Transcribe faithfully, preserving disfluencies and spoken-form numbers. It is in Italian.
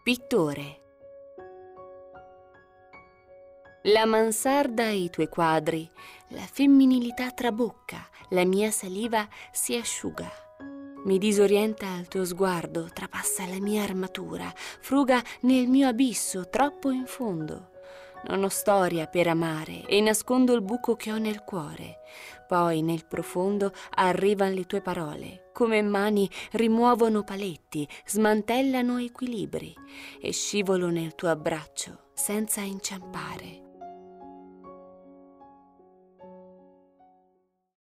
Pittore. La mansarda e i tuoi quadri, la femminilità trabocca, la mia saliva si asciuga. Mi disorienta il tuo sguardo, trapassa la mia armatura, fruga nel mio abisso troppo in fondo. Non ho storia per amare e nascondo il buco che ho nel cuore. Poi nel profondo arrivan le tue parole, come mani rimuovono paletti, smantellano equilibri e scivolo nel tuo abbraccio senza inciampare.